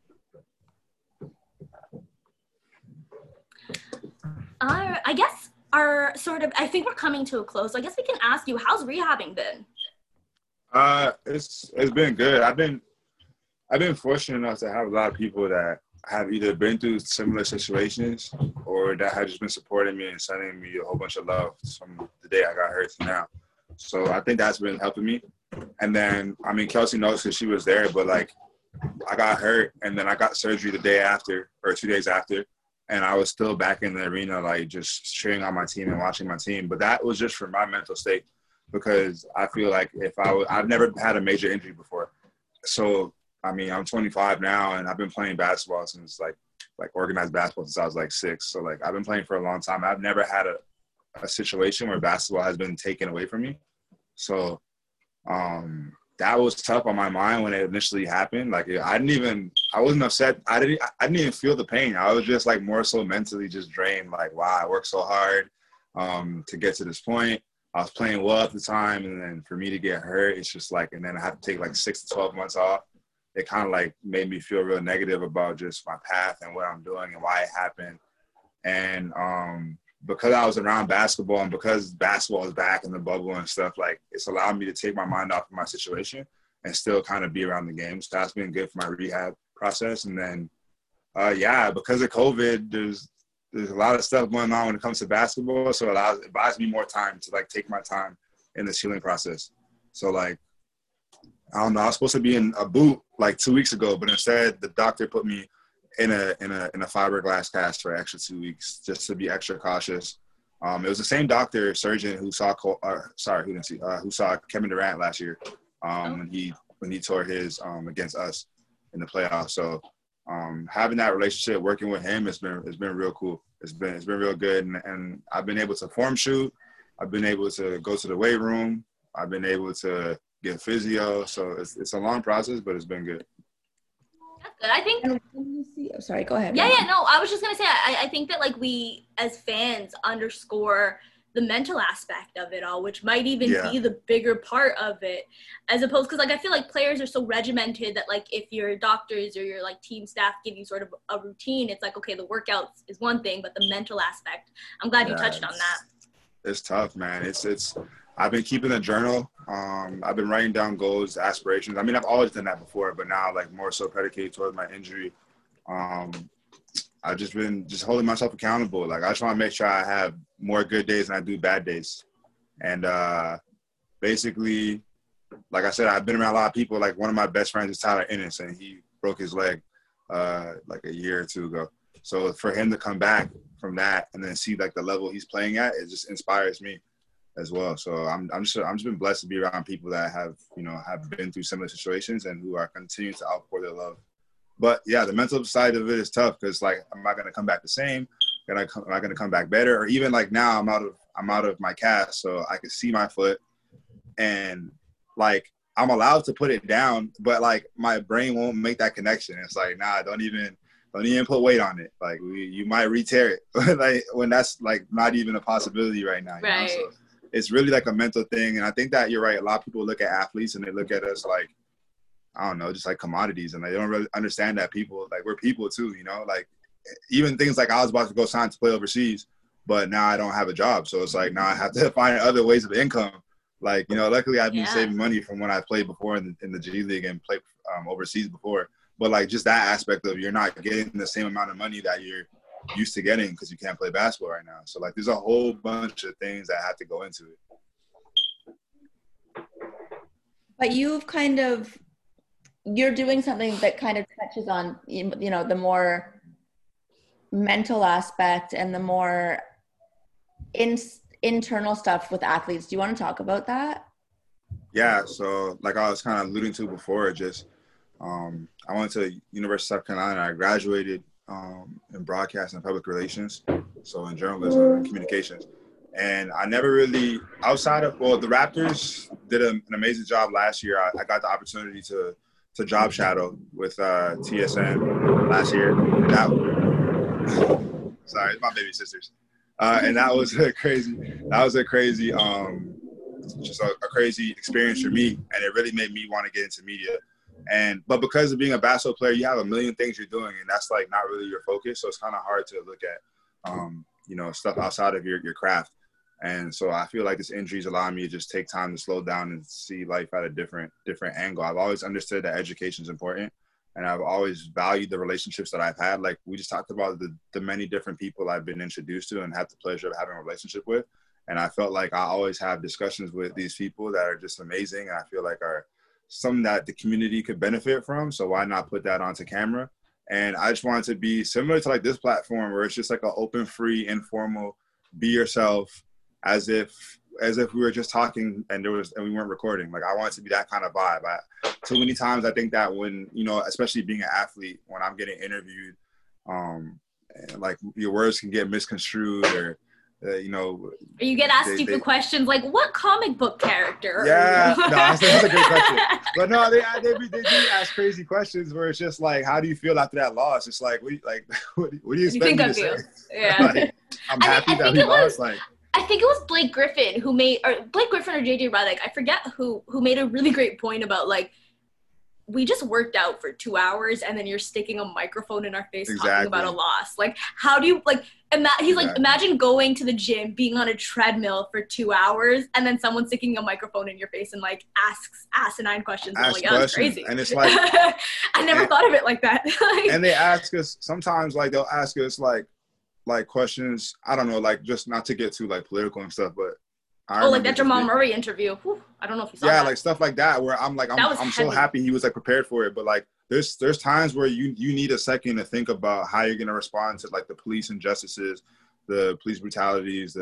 Speaker 1: I guess I think we're coming to a close. So I guess we can ask you, how's rehabbing been?
Speaker 3: It's been good. I've been fortunate enough to have a lot of people that have either been through similar situations or that have just been supporting me and sending me a whole bunch of love from the day I got hurt to now. So I think that's been helping me. And then, I mean, Kelsey knows because she was there, but like I got hurt and then I got surgery the day after or 2 days after. And I was still back in the arena, like just cheering on my team and watching my team. But that was just for my mental state because I feel like I've never had a major injury before. So, I mean, I'm 25 now and I've been playing basketball since like organized basketball since I was like 6. So like I've been playing for a long time. I've never had a situation where basketball has been taken away from me. So that was tough on my mind when it initially happened. Like I wasn't upset. I didn't even feel the pain. I was just like more so mentally just drained. Like, wow, I worked so hard to get to this point. I was playing well at the time. And then for me to get hurt, it's just like, and then I have to take like 6 to 12 months off. It kind of like made me feel real negative about just my path and what I'm doing and why it happened. And because I was around basketball and because basketball is back in the bubble and stuff, like it's allowed me to take my mind off of my situation and still kind of be around the game. So that's been good for my rehab process. And then, because of COVID, there's a lot of stuff going on when it comes to basketball. So it buys me more time to like take my time in this healing process. So like, I don't know, I was supposed to be in a boot like 2 weeks ago, but instead the doctor put me in a fiberglass cast for an extra 2 weeks just to be extra cautious. It was the same surgeon who saw Kevin Durant last year when he tore his against us in the playoffs. So having that relationship, working with him, it's been real cool. It's been real good, and I've been able to form shoot. I've been able to go to the weight room. I've been able to get physio. So it's a long process, but it's been good.
Speaker 1: That's good. I think.
Speaker 2: Sorry, go ahead.
Speaker 1: Yeah. No, I was just gonna say. I think that like we as fans underscore the mental aspect of it all, which might even be the bigger part of it, as opposed because like I feel like players are so regimented that like if your doctors or your like team staff give you sort of a routine, it's like okay, the workouts is one thing, but the mental aspect. I'm glad you touched on that.
Speaker 3: It's tough, man. It's. I've been keeping a journal. I've been writing down goals, aspirations. I mean, I've always done that before, but now like more so predicated towards my injury. I've just been holding myself accountable. Like I just want to make sure I have more good days than I do bad days. And basically, like I said, I've been around a lot of people. Like one of my best friends is Tyler Ennis, and he broke his leg like a year or two ago. So for him to come back from that and then see like the level he's playing at, it just inspires me as well. So I'm just been blessed to be around people that have been through similar situations and who are continuing to outpour their love. But yeah, the mental side of it is tough because like I'm not gonna come back the same. Am I gonna come back better? Or even like now I'm out of my cast, so I can see my foot, and like I'm allowed to put it down, but like my brain won't make that connection. It's like nah, don't even put weight on it. Like you might re-tear it, like when that's like not even a possibility right now.
Speaker 1: Right.
Speaker 3: So it's really like a mental thing, and I think that you're right. A lot of people look at athletes and they look at us like, I don't know, just like commodities, and they don't really understand that we're people too, like even things like I was about to go sign to play overseas, but now I don't have a job. So it's like now I have to find other ways of income. Like, luckily I've been saving money from when I played before in the G League and played overseas before. But like just that aspect of you're not getting the same amount of money that you're used to getting because you can't play basketball right now. So like there's a whole bunch of things that have to go into it.
Speaker 2: But you're doing something that kind of touches on, the more mental aspect and the more internal stuff with athletes. Do you want to talk about that?
Speaker 3: Yeah. So like I was kind of alluding to before, just I went to University of South Carolina. I graduated in broadcast and public relations, so in journalism and communications. And I never really, outside of, the Raptors did an amazing job last year. I got the opportunity to job shadow with TSN last year. Sorry, it's my baby sisters. And that was a crazy, just a crazy experience for me. And it really made me want to get into media. But because of being a basketball player, you have a million things you're doing, and that's like not really your focus. So it's kind of hard to look at, stuff outside of your craft. And so I feel like this injury is allowing me to just take time to slow down and see life at a different angle. I've always understood that education is important, And I've always valued the relationships that I've had. Like we just talked about the many different people I've been introduced to and had the pleasure of having a relationship with. And I felt like I always have discussions with these people that are just amazing. And I feel like are some that the community could benefit from. So why not put that onto camera? And I just wanted to be similar to like this platform where it's just like an open, free, informal, be yourself as if we were just talking and we weren't recording. Like I want it to be that kind of vibe. Too many times I think that when, you know, especially being an athlete, when I'm getting interviewed, like your words can get misconstrued or, you know.
Speaker 1: Or you get asked stupid questions like, what comic book character?
Speaker 3: Yeah, no, that's a great question. But no, they do ask crazy questions where it's just like, how do you feel after that loss? It's like, what do you expect me to say?
Speaker 1: Yeah.
Speaker 3: Like, I'm happy that we lost. Like,
Speaker 1: I think it was Blake Griffin or JJ Redick, I forget who made a really great point about like, we just worked out for 2 hours and then you're sticking a microphone in our face talking about a loss. Like, how do you like, like, imagine going to the gym, being on a treadmill for 2 hours and then someone sticking a microphone in your face and like asks asinine questions. I'm like, that's crazy.
Speaker 3: And it's like,
Speaker 1: I never thought of it like that.
Speaker 3: And they ask us, sometimes like they'll ask us like questions, I don't know, like just not to get too like political and stuff, but
Speaker 1: like that Jamal Murray interview. Whew, I don't know if you saw that.
Speaker 3: Yeah, like stuff like that where I'm like, I'm so happy he was like prepared for it. But like there's times where you need a second to think about how you're gonna respond to like the police injustices, the police brutalities,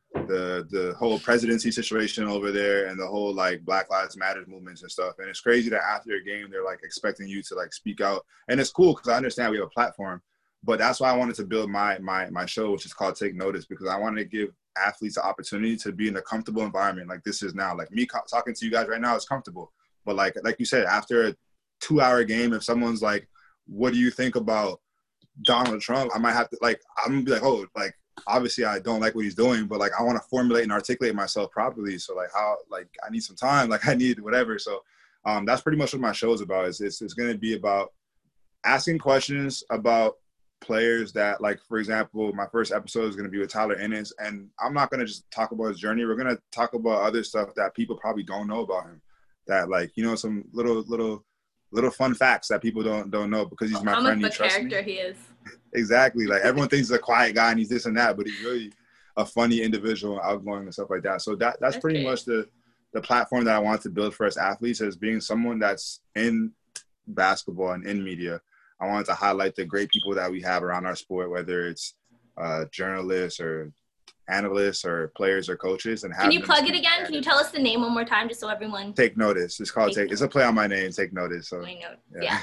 Speaker 3: the whole presidency situation over there and the whole like Black Lives Matter movements and stuff. And it's crazy that after a game they're like expecting you to like speak out. And it's cool because I understand we have a platform. But that's why I wanted to build my show, which is called Take Notice, because I wanted to give athletes the opportunity to be in a comfortable environment like this is now. Like me talking to you guys right now is comfortable. But like you said, after a 2-hour game, if someone's like, what do you think about Donald Trump? I might have to like, I'm gonna be like, oh, like, obviously I don't like what he's doing, but like, I want to formulate and articulate myself properly. So like how, like I need some time, like I need whatever. So that's pretty much what my show is about. It's going to be about asking questions about players that, like, for example, my first episode is going to be with Tyler Ennis, and I'm not going to just talk about his journey. We're going to talk about other stuff that people probably don't know about him, that, like, you know, some little fun facts that people don't know because he's my friend.
Speaker 1: The character he is.
Speaker 3: Exactly. Like everyone thinks he's a quiet guy and he's this and that, but he's really a funny individual, outgoing and stuff like that. So that's pretty much the platform that I want to build for us athletes, as being someone that's in basketball and in media. I wanted to highlight the great people that we have around our sport, whether it's journalists or analysts or players or coaches. And
Speaker 1: can you plug it again? Can you tell us the name one more time, just so everyone?
Speaker 3: Take Notice. It's called Take. It's a play on my name, Take Notice. So
Speaker 1: yeah.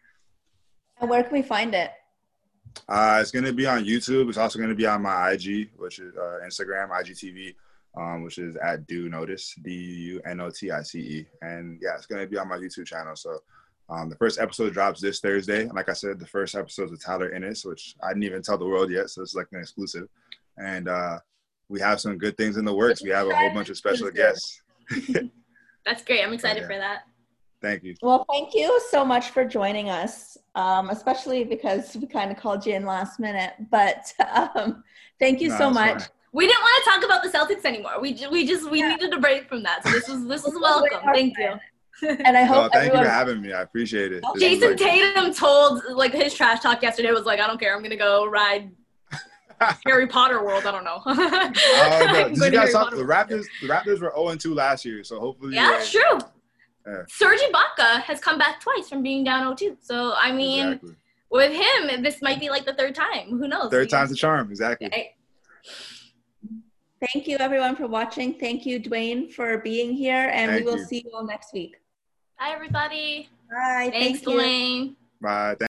Speaker 2: And where can we find it?
Speaker 3: It's going to be on YouTube. It's also going to be on my IG, which is Instagram, IGTV, which is at Do Notice, DUNOTICE. And yeah, it's going to be on my YouTube channel. So the first episode drops this Thursday. And like I said, the first episode is with Tyler Ennis, which I didn't even tell the world yet. So it's like an exclusive. And we have some good things in the works. We have a whole bunch of special guests.
Speaker 1: That's great. I'm excited for that.
Speaker 3: Thank you.
Speaker 2: Well, thank you so much for joining us, especially because we kind of called you in last minute. But thank you so much.
Speaker 3: Fine.
Speaker 1: We didn't want to talk about the Celtics anymore. We needed a break from that. So this was welcome. Thank you.
Speaker 2: And I hope
Speaker 3: thank you for having me. I appreciate it.
Speaker 1: Jason Tatum told, like, his trash talk yesterday was like, I don't care. I'm gonna go ride Harry Potter World. I don't know.
Speaker 3: No. Did you guys talk? The Raptors were 0-2 last year, so hopefully.
Speaker 1: Yeah, it's true. Yeah. Serge Ibaka has come back twice from being down 0-2. So I mean, with him, this might be like the third time. Who knows?
Speaker 3: Third time's the charm. Exactly.
Speaker 1: Right.
Speaker 2: Thank you, everyone, for watching. Thank you, Dwayne, for being here, and we will see you all next week.
Speaker 1: Bye, everybody.
Speaker 2: Bye.
Speaker 1: Thanks, Dwayne.
Speaker 3: Bye.